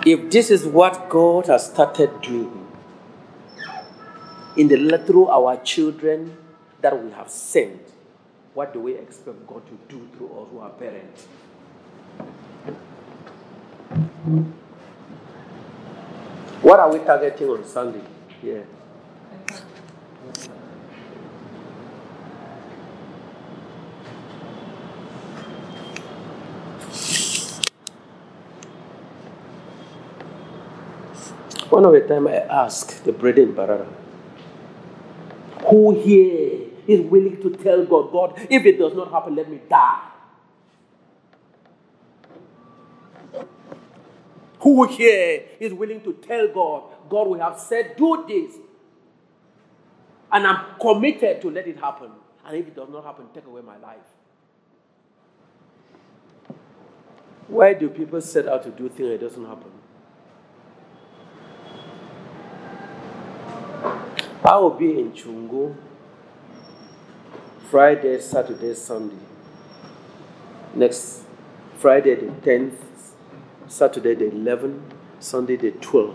If this is what God has started doing through our children that we have sent, what do we expect God to do through us who are parents? What are we targeting on Sunday? Yeah. One of the time I asked the brethren in Barara, who here is willing to tell God, God, if it does not happen, let me die? Who here is willing to tell God, God, we have said, do this, and I'm committed to let it happen, and if it does not happen, take away my life? Why do people set out to do things that doesn't happen? I will be in Chungo Friday, Saturday, Sunday. Next Friday the 10th, Saturday the 11th, Sunday the 12th.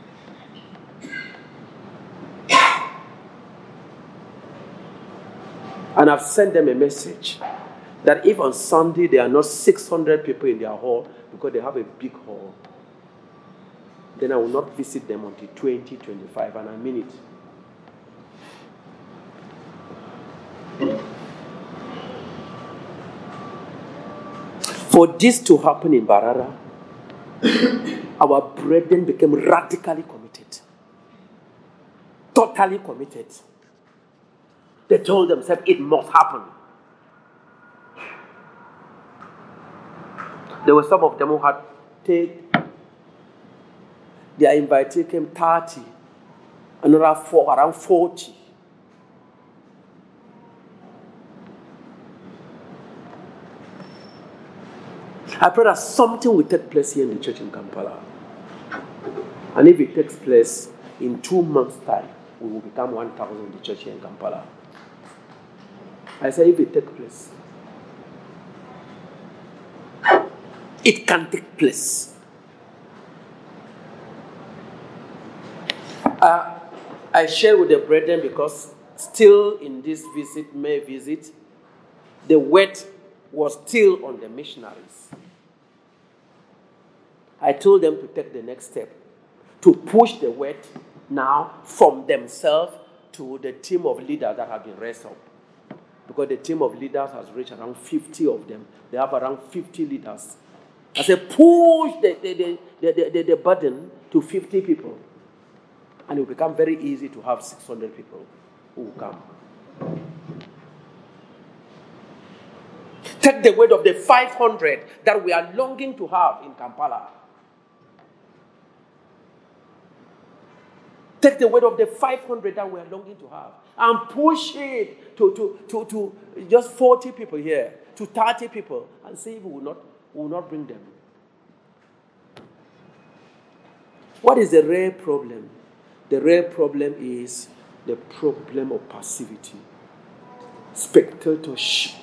And I've sent them a message that if on Sunday there are not 600 people in their hall because they have a big hall, then I will not visit them until 2025, and I mean it. For this to happen in Barara, our brethren became radically committed. Totally committed. They told themselves it must happen. There were some of them who had their invitee came 30, another 4, around 40. I pray that something will take place here in the church in Kampala. And if it takes place in 2 months' time, we will become 1,000 in the church here in Kampala. I say if it takes place. It can take place. I share with the brethren because still in this May visit, the weight was still on the missionaries. I told them to take the next step, to push the weight now from themselves to the team of leaders that have been raised up. Because the team of leaders has reached around 50 of them. They have around 50 leaders. I said, push the burden to 50 people. And it will become very easy to have 600 people who will come. Take the weight of the 500 that we are longing to have in Kampala. Take the weight of the 500 that we are longing to have and push it to just 40 people here, to 30 people, and see if we will not bring them. What is the real problem? The real problem is the problem of passivity, spectatorship.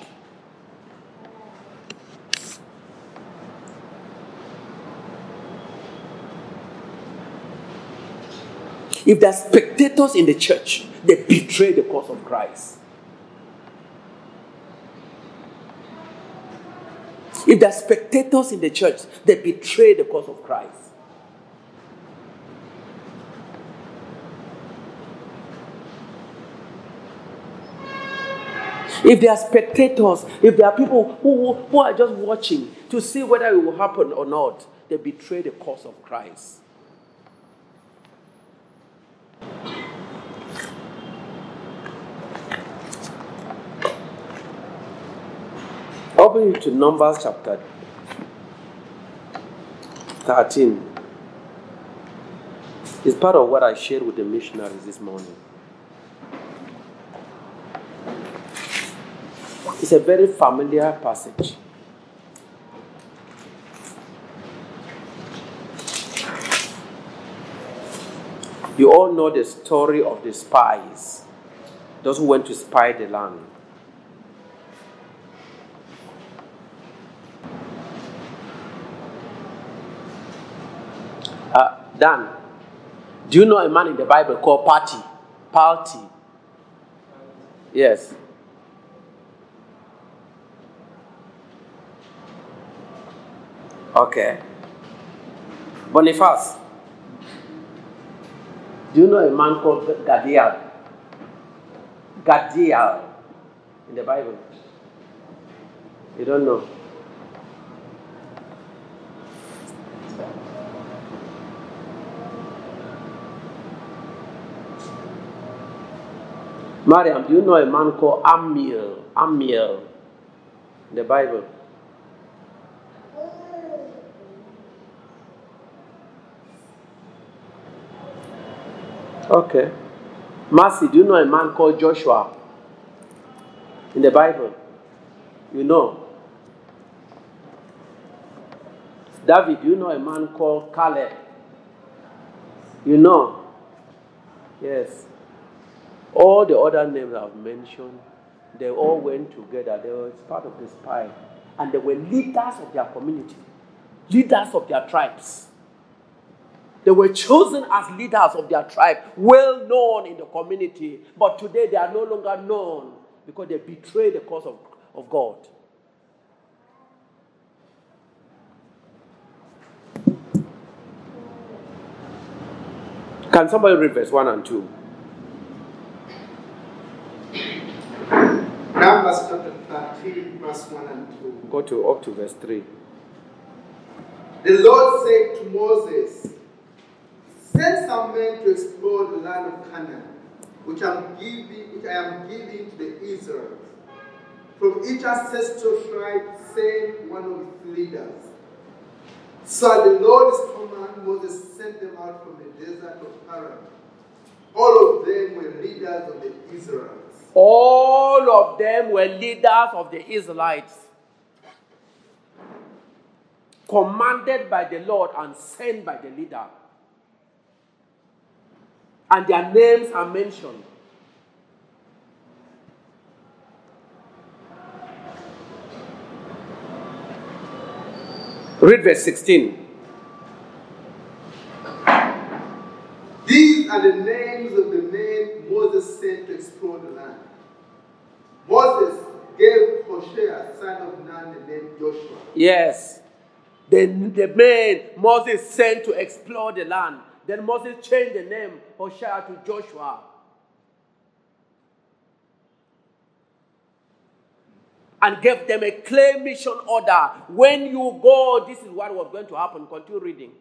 If there are spectators in the church, they betray the cause of Christ. If there are spectators in the church, they betray the cause of Christ. If there are spectators, if there are people who are just watching to see whether it will happen or not, they betray the cause of Christ. Open to Numbers chapter 13. It's part of what I shared with the missionaries this morning. It's a very familiar passage. You all know the story of the spies, those who went to spy the land. Dan, do you know a man in the Bible called Palti? Yes. Okay. Boniface, do you know a man called Gadiel? Gadiel in the Bible? You don't know? Mariam, do you know a man called Amiel in the Bible? Okay. Mercy, do you know a man called Joshua in the Bible? You know. David, do you know a man called Caleb? You know. Yes. All the other names I've mentioned, they all went together. They were part of the spy. And they were leaders of their community, leaders of their tribes. They were chosen as leaders of their tribe, well known in the community. But today they are no longer known because they betrayed the cause of God. Can somebody read verse 1 and 2? Numbers chapter 13, verse 1 and 2. Go up to verse 3. The Lord said to Moses, send some men to explore the land of Canaan, which I am giving to the Israelites. From each ancestral tribe, send one of its leaders. So at the Lord's command, Moses sent them out from the desert of Paran. All of them were leaders of the Israelites. All of them were leaders of the Israelites, commanded by the Lord and sent by the leader. And their names are mentioned. Read verse 16. These are the names of the men Moses sent to explore the land. Moses gave Hoshea, son of Nun, the name Joshua. Yes. The men Moses sent to explore the land. Then Moses changed the name Hoshea to Joshua. And gave them a clear mission order. When you go, this is what was going to happen. Continue reading.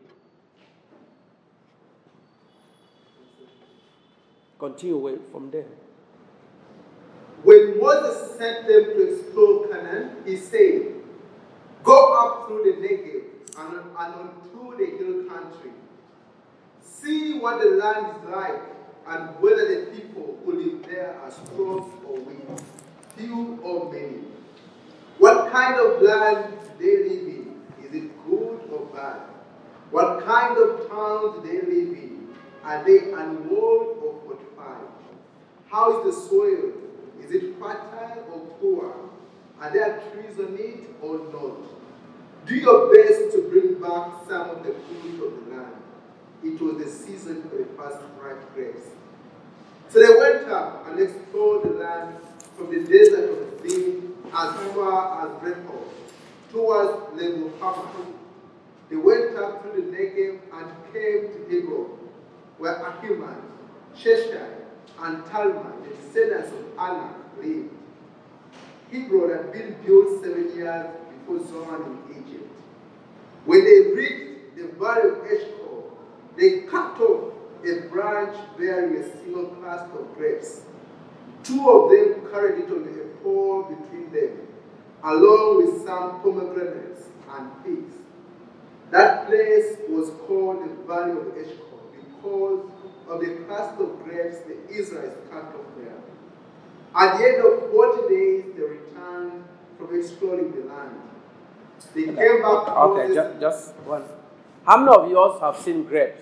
Continue from there. When Moses sent them to explore Canaan, he said, go up through the Negev and onto the hill country. See what the land is like and whether the people who live there are strong or weak, few or many. What kind of land do they live in? Is it good or bad? What kind of towns do they live in? Are they unwalled or fortified? How is the soil? Is it fertile or poor? Are there trees on it or not? Do your best to bring back some of the fruit of the land. It was the season for the first ripe grapes. So they went up and explored the land from the desert of Zin as far as Rehob, towards Lebo Hamath. They went up through the Negev and came to Hebron, where Ahiman, Sheshai, and Talmai, the descendants of Anak, lived. Hebron had been built 7 years before Zoan in Egypt. When they reached the valley of Eshcol, they cut off a branch bearing a single cluster of grapes. 2 of them carried it on a pole between them, along with some pomegranates and figs. That place was called the Valley of Eshcol because of the cluster of grapes the Israelites cut off there. At the end of 40 days, they returned from exploring the land. They came back to Moses. Okay, just one. How many of you have seen grapes?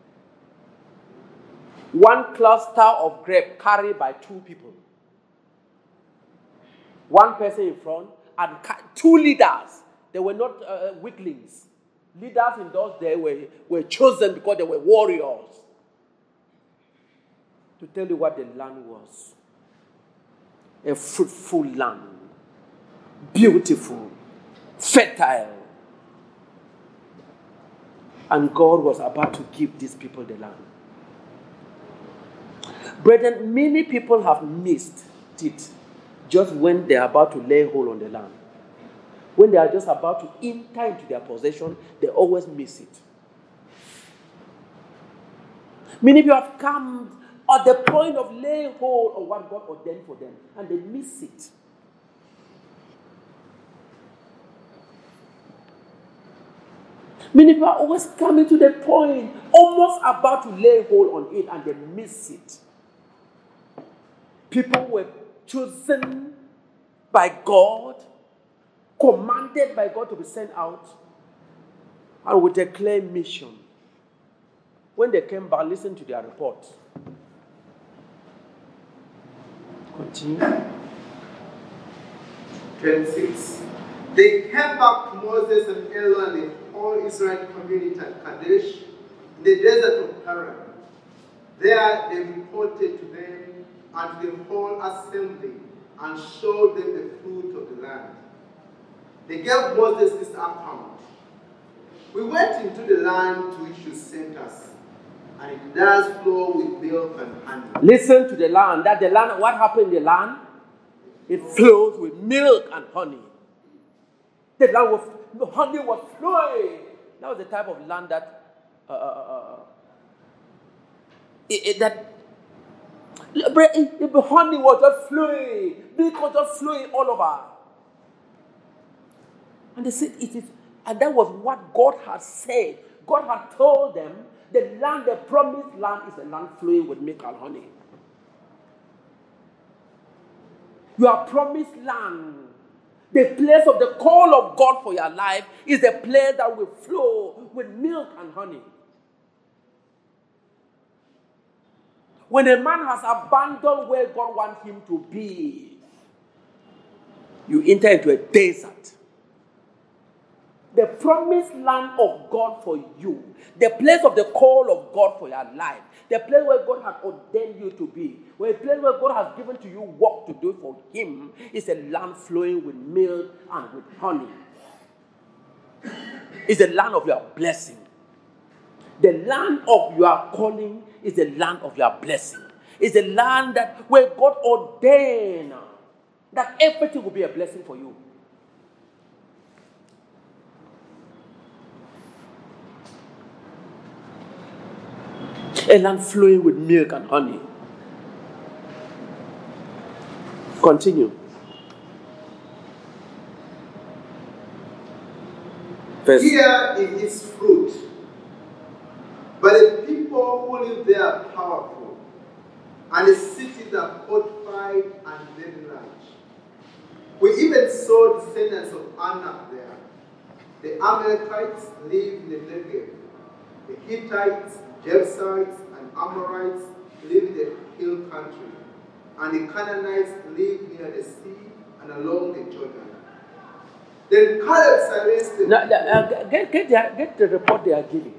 One cluster of grape carried by 2 people. One person in front and 2 leaders. They were not weaklings. Leaders in those days were chosen because they were warriors. To tell you what the land was. A fruitful land. Beautiful. Fertile. And God was about to give these people the land. Brethren, many people have missed it just when they are about to lay hold on the land. When they are just about to enter into their possession, they always miss it. Many people have come at the point of laying hold on what God ordained for them, and they miss it. Many people are always coming to the point, almost about to lay hold on it, and they miss it. People were chosen by God, commanded by God to be sent out, and with a clear mission. When they came back, listen to their report. Continue. 26. They came back to Moses and Aaron and the whole Israel community at Kadesh in the desert of Paran. There they reported to them and to the whole assembly and showed them the fruit of the land. They gave Moses this account. We went into the land to which you sent us, and it does flow with milk and honey. Listen to the land. That the land, what happened in the land? It flows with milk and honey. The land was, the honey was flowing. That was the type of land that the honey was just flowing. Milk was just flowing all over. And they said it is, and that was what God had said. God had told them the land, the promised land, is a land flowing with milk and honey. Your promised land, the place of the call of God for your life, is the place that will flow with milk and honey. When a man has abandoned where God wants him to be, you enter into a desert. The promised land of God for you, the place of the call of God for your life, the place where God has ordained you to be, where a place where God has given to you work to do for Him, is a land flowing with milk and with honey. It's the land of your blessing. The land of your calling is the land of your blessing. It's the land that where God ordained that everything will be a blessing for you. A land flowing with milk and honey. Continue. Here is its fruit. But the people who live there are powerful, and the cities are fortified and very large. We even saw descendants of Anak there. The Amalekites live in the Negev. The Hittites, Jebusites, and Amorites live in the hill country. And the Canaanites live near the sea and along the Jordan. Then Caleb silenced them. Get the report they are giving.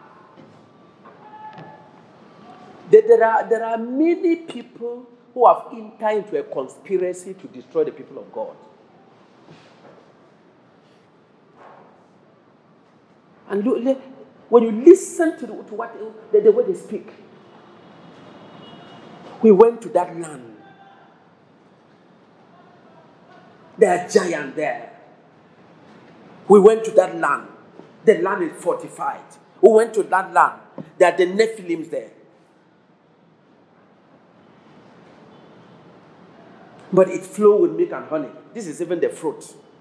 There are many people who have entered into a conspiracy to destroy the people of God. And look, when you listen to what the way they speak, we went to that land. There are giants there. We went to that land. The land is fortified. We went to that land. There are the Nephilims there. But it flows with milk and honey. This is even the fruit.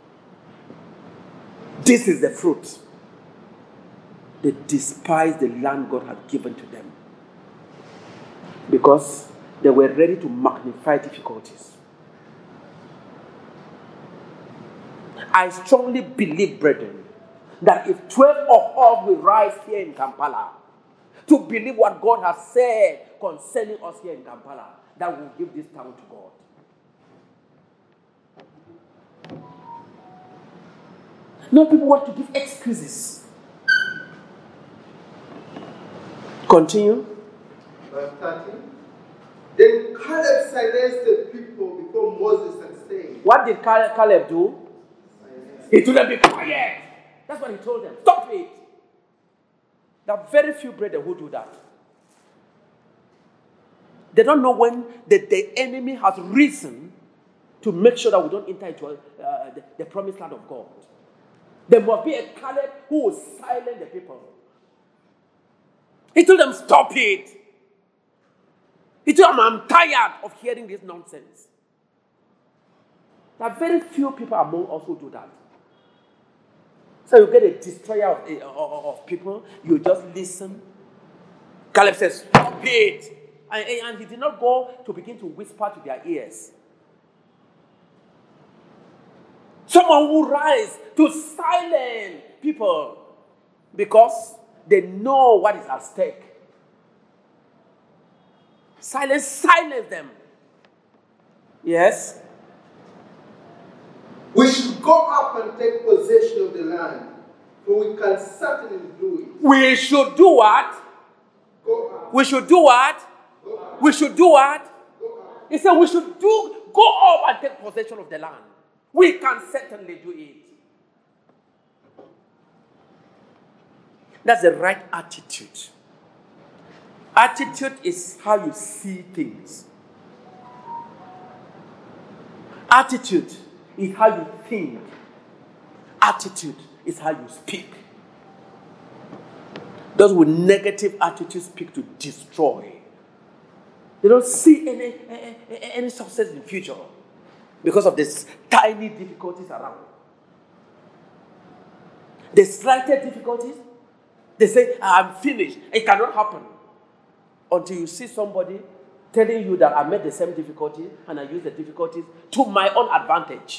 This is the fruit. They despise the land God had given to them because they were ready to magnify difficulties. I strongly believe, brethren, that if 12 of us will rise here in Kampala to believe what God has said concerning us here in Kampala, that will give this town to God. Now people want to give excuses. Continue. Verse 30. Then Caleb silenced the people before Moses and said, What did Caleb do? He told them, be quiet. That's what he told them. Stop it. There are very few brethren who do that. They don't know when the enemy has risen to make sure that we don't enter into the promised land of God. There must be a Caleb who will silence the people. He told them, stop it. He told them, I'm tired of hearing this nonsense. There are very few people among us who do that. So you get a destroyer of people, you just listen. Caleb says, stop it. And he did not go to begin to whisper to their ears. Someone will rise to silence people because they know what is at stake. Silence them. Yes? we should go up and take possession of the land, for we can certainly do it. We should do what? Go up. We should do what? Go up. We should do what? Go up. He said we should go up and take possession of the land. We can certainly do it. That's the right attitude. Attitude is how you see things. Attitude is how you think. Attitude is how you speak. Those with negative attitudes speak to destroy. They don't see any success in the future because of these tiny difficulties around. The slightest difficulties, they say, I'm finished. It cannot happen. Until you see somebody telling you that I met the same difficulty and I use the difficulties to my own advantage.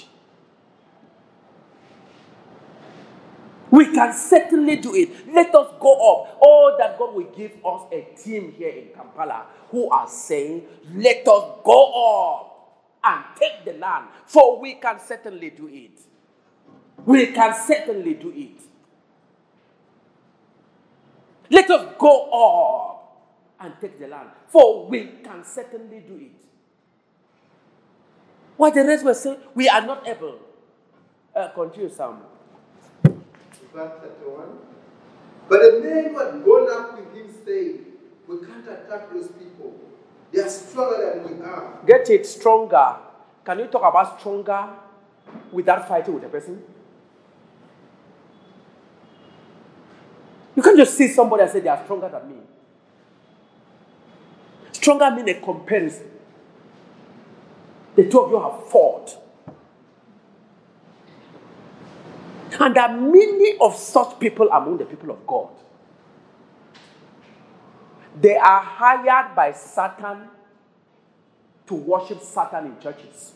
We can certainly do it. Let us go up. Oh, that God will give us a team here in Kampala who are saying, let us go up and take the land, for we can certainly do it. We can certainly do it. Let us go up and take the land, for we can certainly do it. What the rest were saying, we are not able. Continue, Sam. Verse 31. But the men who had gone up with him said, we can't attack those people. They are stronger than we are. Get it, stronger. Can you talk about stronger without fighting with a person? You can't just see somebody and say they are stronger than me. Stronger means a comparison. The two of you have fought. And there are many of such people among the people of God. They are hired by Satan to worship Satan in churches.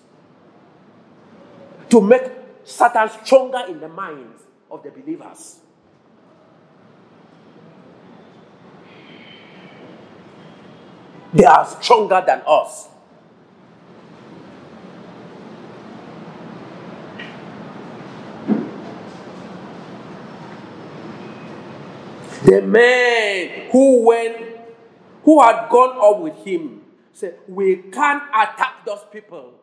To make Satan stronger in the minds of the believers. They are stronger than us. The men who had gone up with him said, we can't attack those people.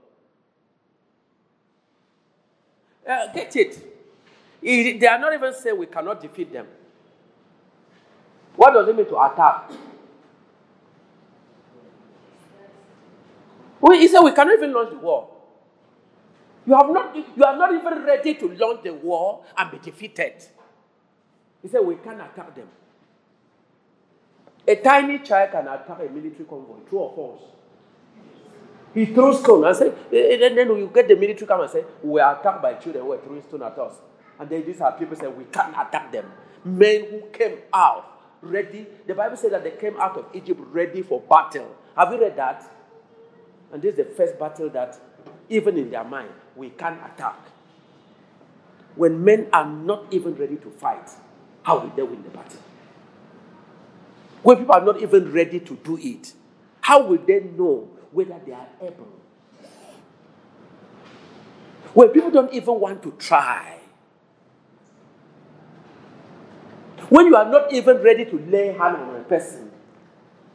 Get it? They are not even saying we cannot defeat them. What does it mean to attack? He said we cannot even launch the war. You are not even ready to launch the war and be defeated. He said we can't attack them. A tiny child can attack a military convoy, true or false? He throws stone and say, then you get the military come and say, we are attacked by children who are throwing stone at us. And then these are people say we can't attack them. Men who came out ready. The Bible says that they came out of Egypt ready for battle. Have you read that? And this is the first battle that, even in their mind, we can't attack. When men are not even ready to fight, how will they win the battle? When people are not even ready to do it, how will they know whether they are able? When people don't even want to try, when you are not even ready to lay hand on a person,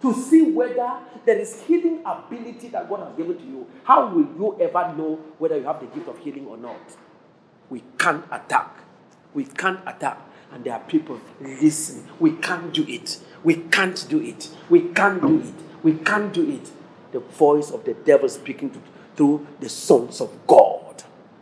to see whether there is healing ability that God has given to you. How will you ever know whether you have the gift of healing or not? We can't attack. We can't attack. And there are people, listen, we can't do it. We can't do it. We can't do it. We can't do it. The voice of the devil speaking through the sons of God.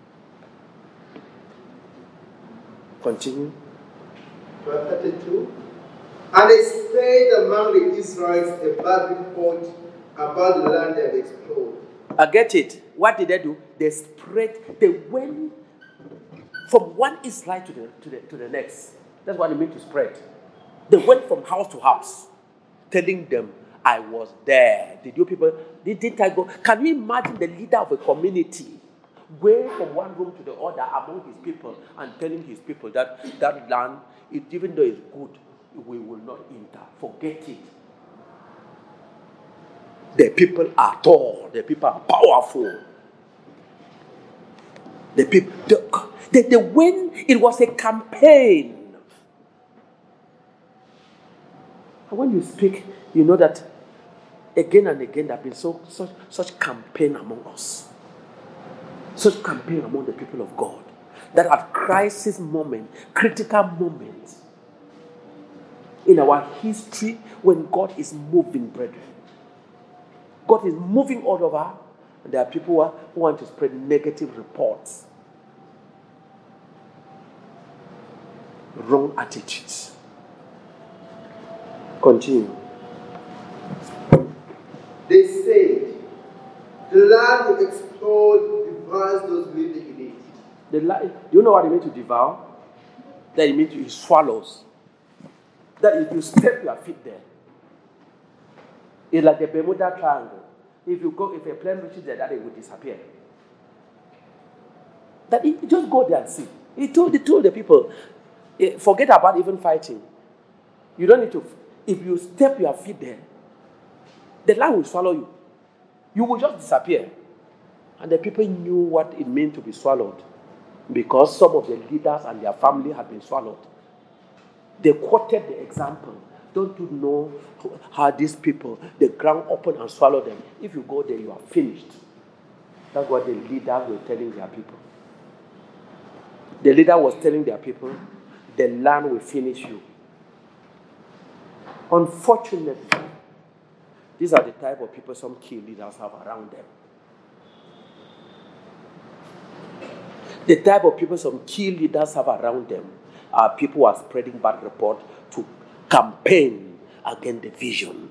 Continue. Verse 32. And they spread among the Israelites a bad report about the land they had explored. I get it. What did they do? They went from one Israelite to the next. That's what it means to spread. They went from house to house, telling them, I was there. Didn't I go? Can you imagine the leader of a community going from one room to the other among his people and telling his people that land, even though it's good, we will not enter. Forget it. The people are tall. The people are powerful. The people, when it was a campaign. And when you speak, you know that again and again there have been such campaign among us. Such campaign among the people of God. That at crisis moment, critical moments in our history, when God is moving, brethren. God is moving all over. And there are people who want to spread negative reports. Wrong attitudes. Continue. They said, the land will explode, devours those living in it. Do you know what it means to devour? That it means it swallows. That if you step your feet there, it's like the Bermuda Triangle. If a plane reaches there, that it will disappear. That it just go there and see. He told the people, forget about even fighting. You don't need to. If you step your feet there, the land will swallow you. You will just disappear. And the people knew what it meant to be swallowed, because some of the leaders and their family had been swallowed. They quoted the example. Don't you know how these people, the ground opened and swallowed them? If you go there, you are finished. That's what the leaders were telling their people. The leader was telling their people, the land will finish you. Unfortunately, these are the type of people some key leaders have around them. The type of people some key leaders have around them are people who are spreading bad report to campaign against the vision.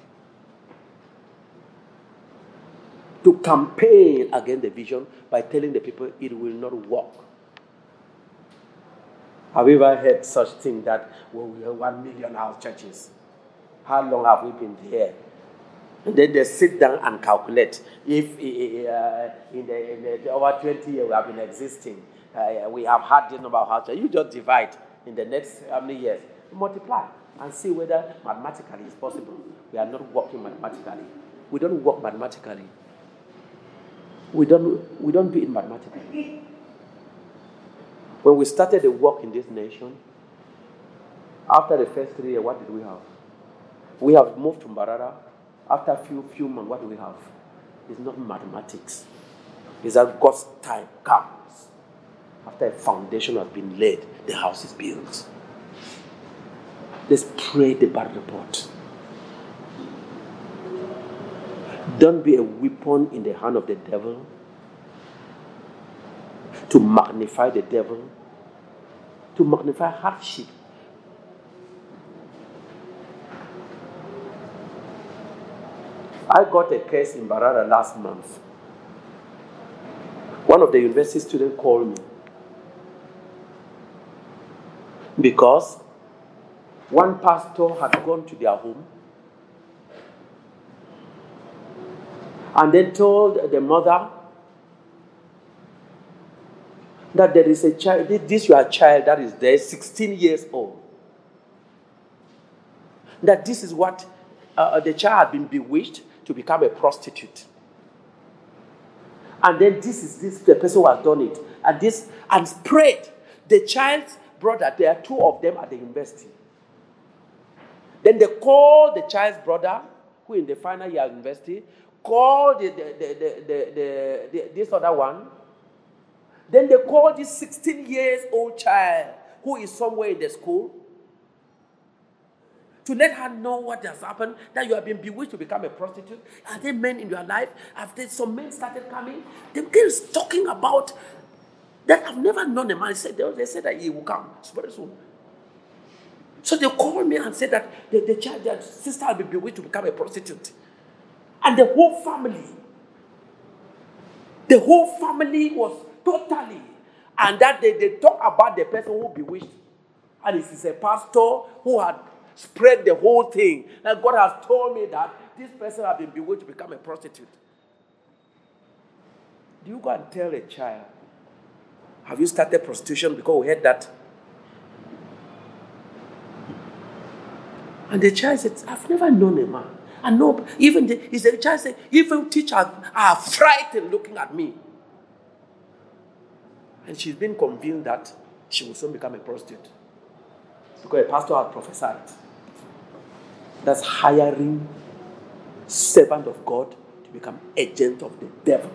To campaign against the vision by telling the people it will not work. Have you ever heard such thing that we have 1 million house churches? How long have we been there? And then they sit down and calculate if in the over 20 years we have been existing, we have had this number of house churches. You just divide in the next how many years, multiply and see whether mathematically it's possible. We are not working mathematically. We don't work mathematically. We don't do it mathematically. When we started the work in this nation, after the first 3 years, what did we have? We have moved to Mbarara. After a few months, what do we have? It's not mathematics. It's that God's time comes. After a foundation has been laid, the house is built. Let's pray the bad report. Don't be a weapon in the hand of the devil to magnify the devil, to magnify hardship. I got a case in Mbarara last month. One of the university students called me because one pastor had gone to their home and then told the mother that there is a child, this your child that is there, 16 years old. That this is what the child had been bewitched to become a prostitute. And then the person who has done it. And spread the child's brother. There are 2 of them at the university. Then they call the child's brother who in the final year of university, call this other one. Then they call this 16 years old child who is somewhere in the school to let her know what has happened, that you have been bewitched to become a prostitute. Are there men in your life? Have there some men started coming? The girl is talking about that. I've never known a man. They said that he will come very soon. So they called me and said that the child, their sister had been bewitched to become a prostitute. And the whole family was totally. And that they talk about the person who bewitched. And it is a pastor who had spread the whole thing. And God has told me that this person has been bewitched to become a prostitute. Do you go and tell a child, have you started prostitution because we heard that? And the child said, I've never known a man. And no, even the child said, even teachers are frightened looking at me. And she's been convinced that she will soon become a prostitute. Because a pastor had prophesied. That's hiring servant of God to become agent of the devil.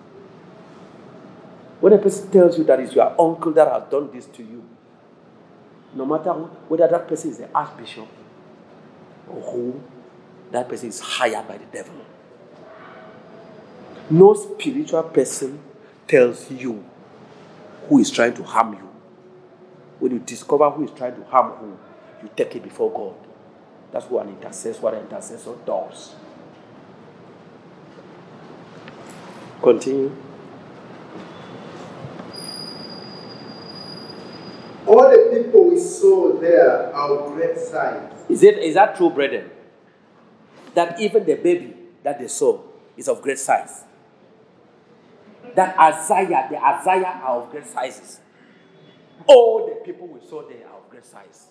When a person tells you that it's your uncle that has done this to you, no matter whether that person is the archbishop or who, that person is hired by the devil. No spiritual person tells you who is trying to harm you. When you discover who is trying to harm who, you take it before God. That's what an intercessor does. Continue. All the people we saw there are of great size. Is that true, brethren? That even the baby that they saw is of great size. That the Isaiah are of great sizes. All the people we saw there are of great size.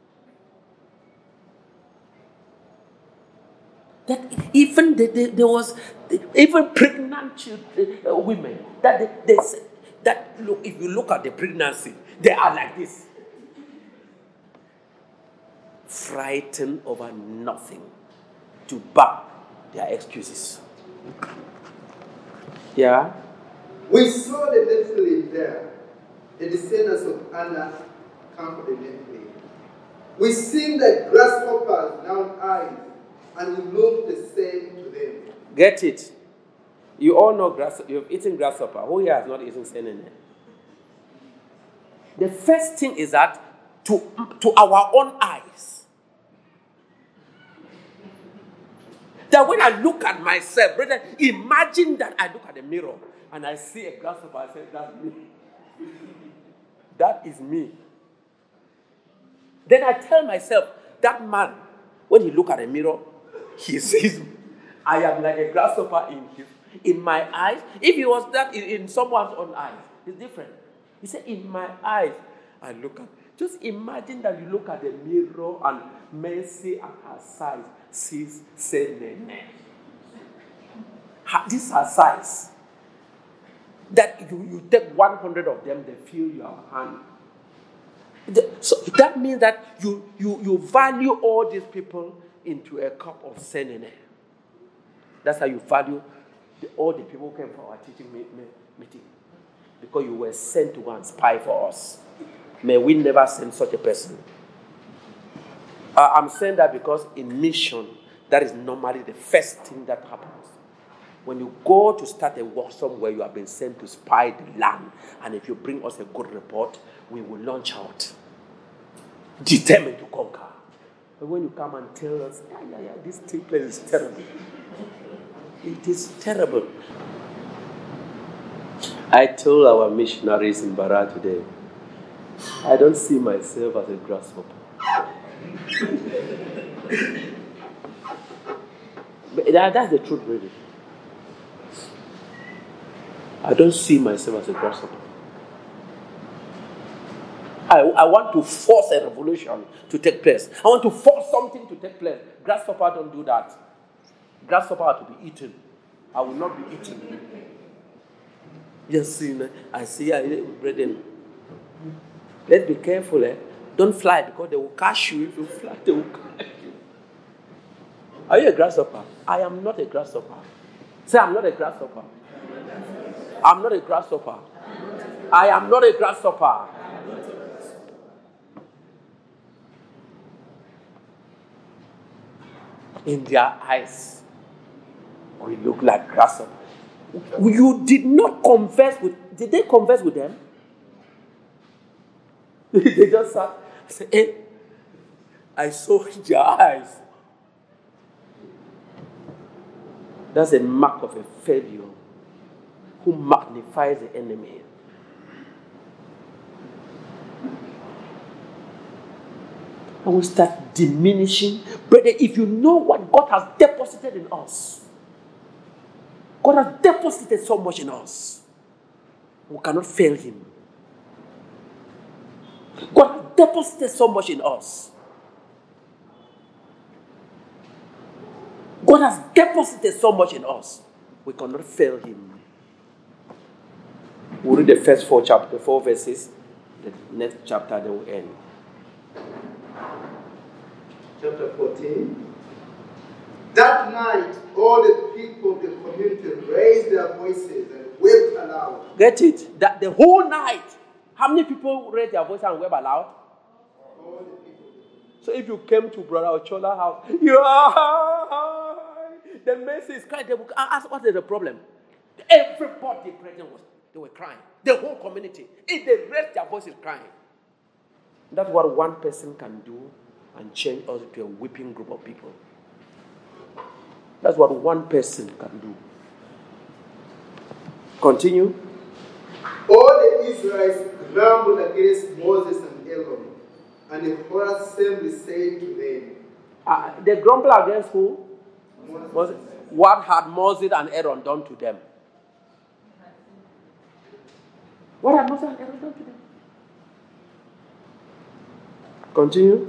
That even there was even pregnant women that they said that look, if you look at the pregnancy, they are like this, frightened over nothing, to back their excuses. Yeah. We saw the Nephilim there, the descendants of Anak come from the Nephilim. We seemed like grasshoppers round eyes, and we looked the same to them. Get it? You all know you've eaten grasshopper. Who here has not eaten senene? The first thing is that to our own eyes, that when I look at myself, brother, imagine that I look at the mirror and I see a grasshopper. I say, that's me. That is me. Then I tell myself, that man, when he look at the mirror, he sees me. I am like a grasshopper in my eyes. If it was that in someone's own eyes, it's different. He said, in my eyes, I look at. Just imagine that you look at the mirror and Mercy at her size sees Senene. This is her size. That you take 100 of them, they fill your hand. So that means that you value all these people into a cup of Senene. That's how you value all the people who came for our teaching meeting. Because you were sent to go and spy for us. May we never send such a person. I'm saying that because in mission, that is normally the first thing that happens. When you go to start a work somewhere, you have been sent to spy the land. And if you bring us a good report, we will launch out. Determined to conquer. But when you come and tell us, this place is terrible. It is terrible. I told our missionaries in Bara today, I don't see myself as a grasshopper. But that's the truth, really. I don't see myself as a grasshopper. I want to force a revolution to take place. I want to force something to take place. Grasshopper don't do that. Grasshopper are to be eaten. I will not be eaten. Just I see, brethren. Let's be careful. Don't fly because they will catch you. If you fly, they will catch you. Are you a grasshopper? I am not a grasshopper. Say, I'm not a grasshopper. I'm not a grasshopper. I am not a grasshopper. In their eyes, we look like grasshoppers. You did not converse with. Did they converse with them? They just sat. Say, hey, I saw your eyes. That's a mark of a failure who magnifies the enemy. And we start diminishing. Brother, if you know what God has deposited in us, God has deposited so much in us, we cannot fail Him. God has deposited so much in us. God has deposited so much in us, we cannot fail Him. We'll read the first 4 verses, the next chapter, then we'll end. Chapter 14. That night, all the people of the community raised their voices and wept aloud. Get it? That the whole night, how many people raised their voice and wept aloud? All the people. So if you came to Brother Ochola's house, the mercy is crying. They will ask, what is the problem? Everybody present they were crying. The whole community. If they raised their voices crying. That's what one person can do and change us to a weeping group of people. That's what one person can do. Continue. All the Israelites grumbled against Moses and Aaron, and the whole assembly said to them, They grumbled against who? Moses. What had Moses and Aaron done to them? What had Moses and Aaron done to them? Continue.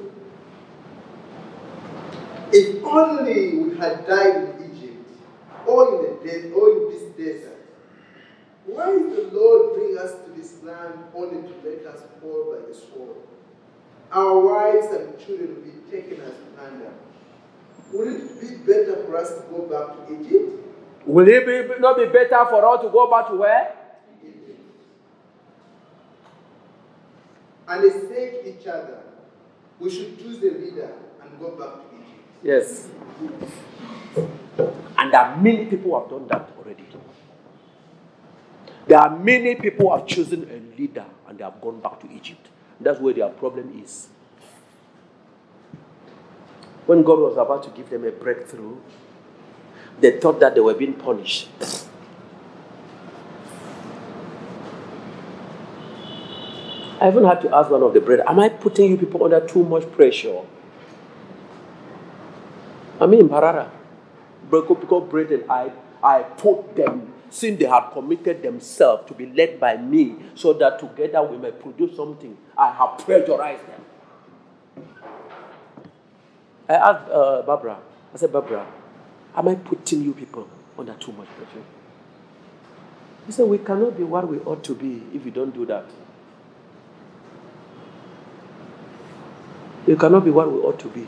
If only we had died in Egypt, or in this desert. Why did the Lord bring us to this land only to let us fall by the sword? Our wives and children will be taken as plunder. Would it be better for us to go back to Egypt? Will it not be better for us to go back to where? Egypt. And they said to each other, we should choose a leader and go back to Egypt. Yes. And there are many people who have done that already. There are many people who have chosen a leader and they have gone back to Egypt. That's where their problem is. When God was about to give them a breakthrough, they thought that they were being punished. I even had to ask one of the brethren, am I putting you people under too much pressure? I mean, in Parara, because brethren, I put them, since they had committed themselves to be led by me, so that together we may produce something, I have pressurized them. I asked Barbara, I said, Barbara, am I putting you people under too much pressure? He said, we cannot be what we ought to be if we don't do that. We cannot be what we ought to be.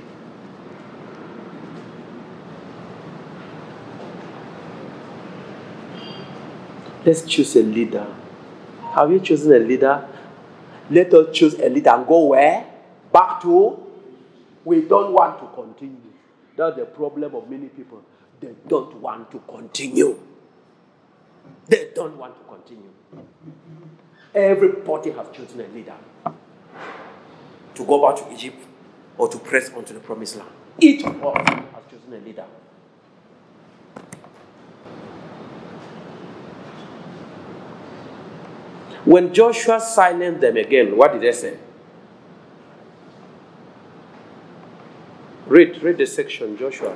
Let's choose a leader. Have you chosen a leader? Let us choose a leader and go where? Back to? We don't want to continue. That's the problem of many people. They don't want to continue. They don't want to continue. Everybody has chosen a leader to go back to Egypt or to press on to the promised land. Each of us has chosen a leader. When Joshua silenced them again, what did they say? Read the section, Joshua.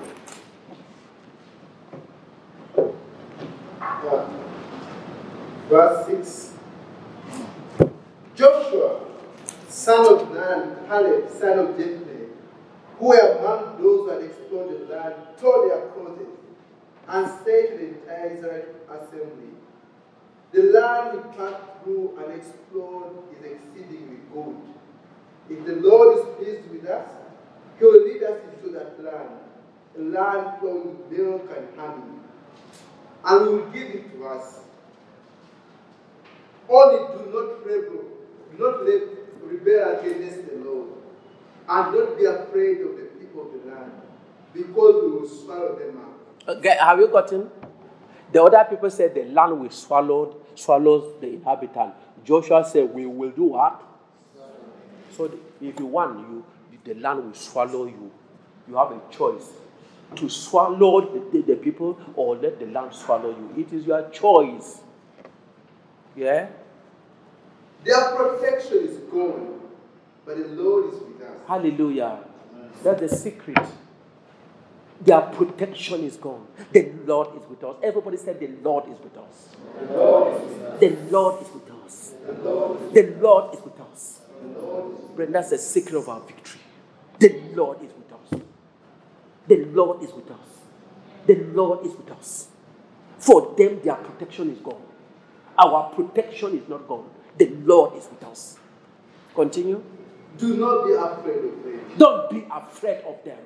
Verse 6. Joshua, son of Nun, Caleb, son of Jephunneh, who were among those who had explored the land, tore their clothes and said to the entire Israel assembly, the land we passed through and explored is exceedingly good. If the Lord is pleased with us, He will lead us into that land. a land flowing with milk and honey, and He will give it to us. Only do not rebel against the Lord, and don't be afraid of the people of the land, because we will swallow them up. Okay, have you gotten? The other people said the land will swallows the inhabitant. Joshua said, we will do what? So if you want, the land will swallow you. You have a choice to swallow the people or let the land swallow you. It is your choice. Yeah? Their protection is gone, but the Lord is with us. Hallelujah. That's the secret. Their protection is gone. The Lord is with us. Everybody said the Lord is with us. The Lord is with us. The Lord is with us. The Lord is The Lord is with us. The Lord is Brethren, that's the secret of our victory. The Lord is with us. The Lord is with us. The Lord is with us. For them, their protection is gone. Our protection is not gone. The Lord is with us. Continue. Do not be afraid of them. Don't be afraid of them.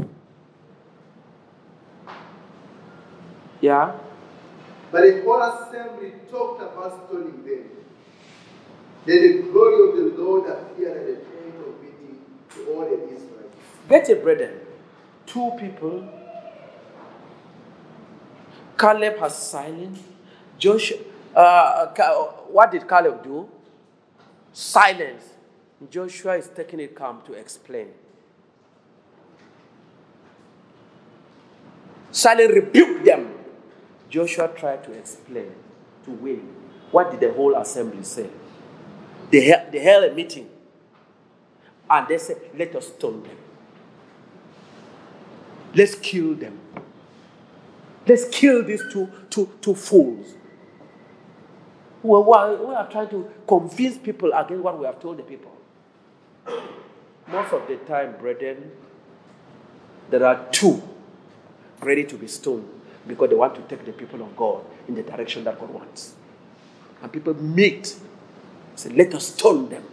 Yeah? But the whole assembly talked about stoning them. Then the glory of the Lord appeared at the tent of meeting to all the Israelites. Get it, brethren. Two people. Caleb has silent. Joshua. What did Caleb do? Silence. Joshua is taking it calm to explain. Silent rebuked them. Joshua tried to explain, to win. What did the whole assembly say? They held a meeting. And they said, let us stone them. Let's kill them. Let's kill these two fools. We are trying to convince people against what we have told the people. Most of the time, brethren, there are two ready to be stoned because they want to take the people of God in the direction that God wants. And people meet, say, let us stone them.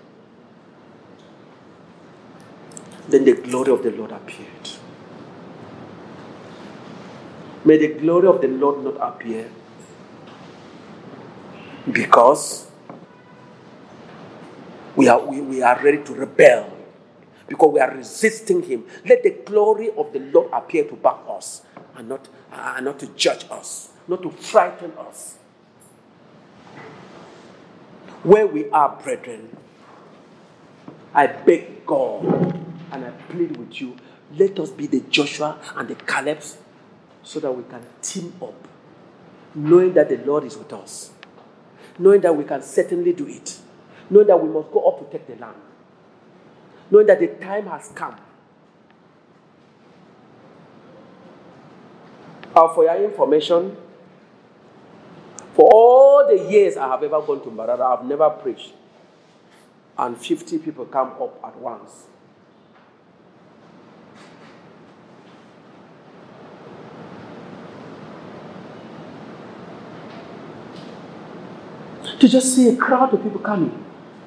Then the glory of the Lord appeared. May the glory of the Lord not appear because we are ready to rebel, because we are resisting Him. Let the glory of the Lord appear to back us and not to judge us, not to frighten us. Where we are, brethren, I beg God and I plead with you, let us be the Joshua and the Calebs so that we can team up, knowing that the Lord is with us, knowing that we can certainly do it, knowing that we must go up to take the land, knowing that the time has come. For your information, for all the years I have ever gone to Mbarara, I have never preached and 50 people come up at once. To just see a crowd of people coming.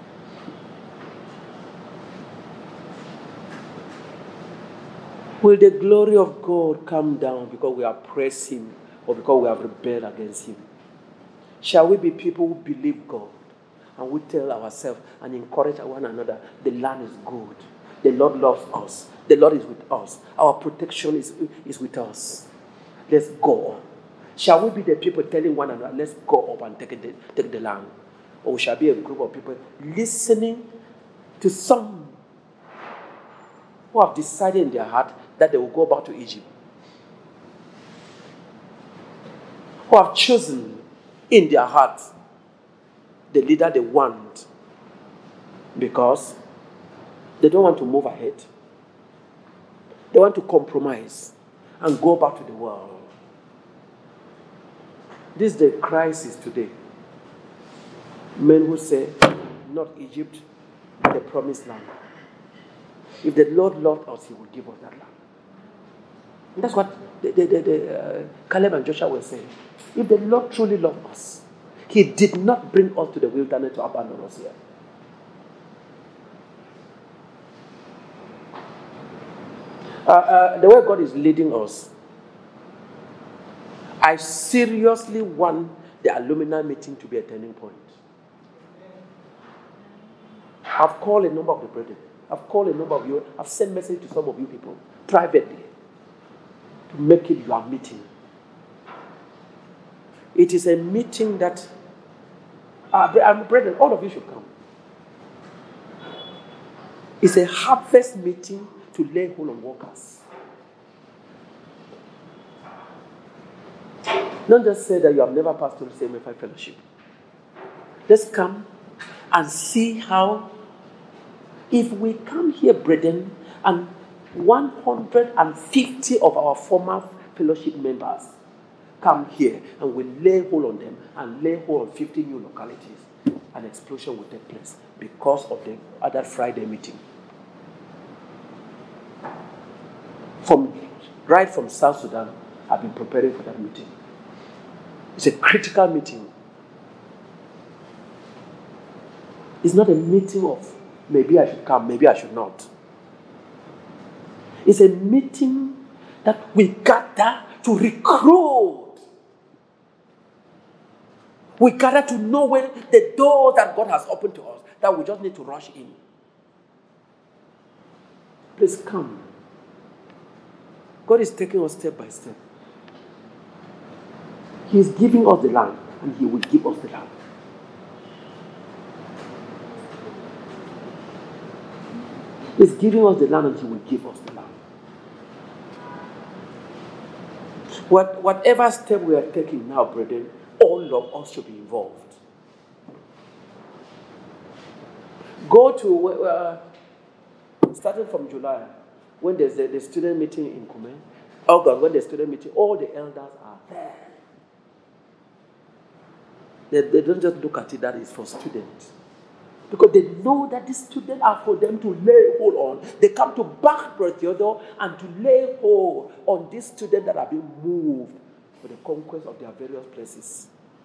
Will the glory of God come down because we oppress Him or because we have rebelled against Him? Shall we be people who believe God and we tell ourselves and encourage one another, the land is good, the Lord loves us, the Lord is with us, our protection is with us. Let's go on. Shall we be the people telling one another, let's go up and take the land? Or we shall be a group of people listening to some who have decided in their heart that they will go back to Egypt, who have chosen in their heart the leader they want because they don't want to move ahead. They want to compromise and go back to the world. This is the crisis today. Men who say, not Egypt, but the promised land. If the Lord loved us, He would give us that land. And that's what Caleb and Joshua were saying. If the Lord truly loved us, He did not bring us to the wilderness to abandon us here. The way God is leading us, I seriously want the alumni meeting to be a turning point. I've called a number of the brethren. I've called a number of you. I've sent messages to some of you people privately to make it your meeting. It is a meeting that, brethren, all of you should come. It's a harvest meeting to lay hold on workers. Don't just say that you have never passed through the same MFI fellowship. Let's come and see how, if we come here, brethren, and 150 of our former fellowship members come here and we lay hold on them and lay hold on 50 new localities, an explosion will take place because of the other Friday meeting. Right from South Sudan, I've been preparing for that meeting. It's a critical meeting. It's not a meeting of maybe I should come, maybe I should not. It's a meeting that we gather to recruit. We gather to know where the doors that God has opened to us, that we just need to rush in. Please come. God is taking us step by step. He is giving us the land, and He will give us the land. He's giving us the land, and He will give us the land. Whatever step we are taking now, brethren, all of us should be involved. Go to, starting from July, when there's the student meeting in Kume, August, when there's student meeting, all the elders are there. They don't just look at it that it's for students. Because they know that these students are for them to lay hold on. They come to back Brother Theodore and to lay hold on these students that are being moved for the conquest of their various places.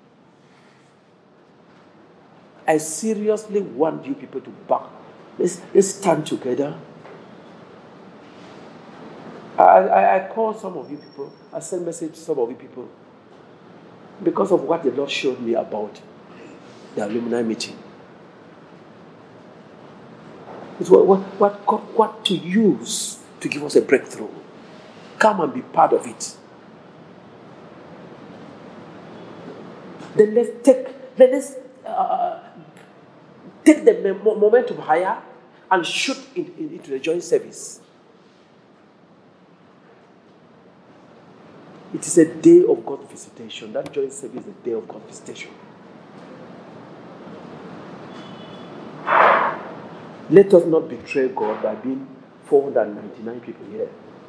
I seriously want you people to back. Let's stand together. I call some of you people. I send message to some of you people because of what the Lord showed me about the alumni meeting. It's what God got to use to give us a breakthrough. Come and be part of it. Then let's take the momentum higher and shoot into the joint service. It is a day of God's visitation. That joint service is a day of God's visitation. Let us not betray God by being 499 people here.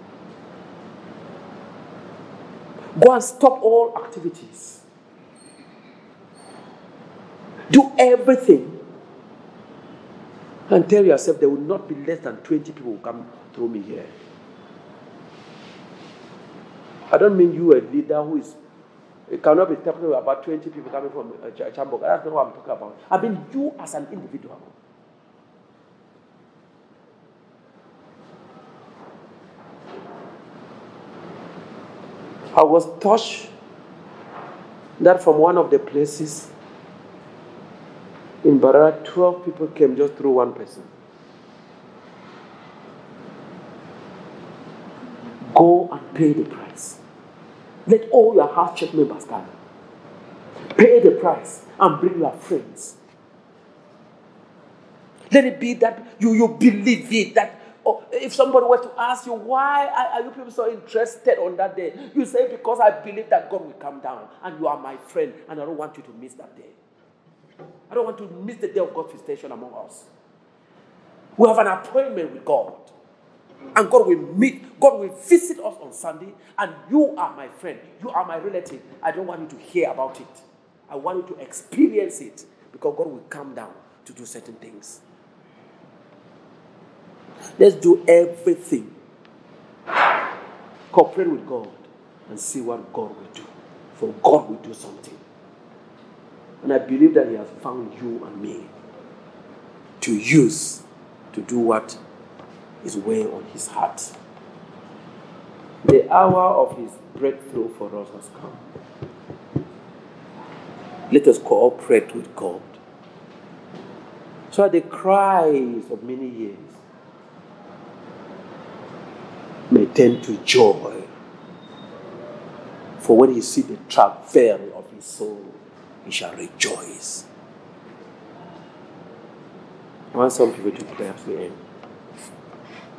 Go and stop all activities. Do everything. And tell yourself there will not be less than 20 people who come through me here. I don't mean you a leader who is, it cannot be talking about 20 people coming from Chambok. That's not what I'm talking about. I mean you as an individual. I was touched that from one of the places in Barara, 12 people came just through one person. Go and pay the price. Let all your house church members come. Pay the price and bring your friends. Let it be that you believe it, that if somebody were to ask you, why are you people so interested on that day? You say, because I believe that God will come down and you are my friend and I don't want you to miss that day. I don't want to miss the day of God's visitation among us. We have an appointment with God. And God will meet, God will visit us on Sunday, and you are my friend, you are my relative. I don't want you to hear about it. I want you to experience it, because God will come down to do certain things. Let's do everything. Cooperate with God and see what God will do. For God will do something. And I believe that He has found you and me to use to do what is weighing on His heart. hour of his breakthrough for us has come. Let us cooperate with God. So the cries of many years may turn to joy. For when he sees the travail of his soul, he shall rejoice. I want some people to pray as we end.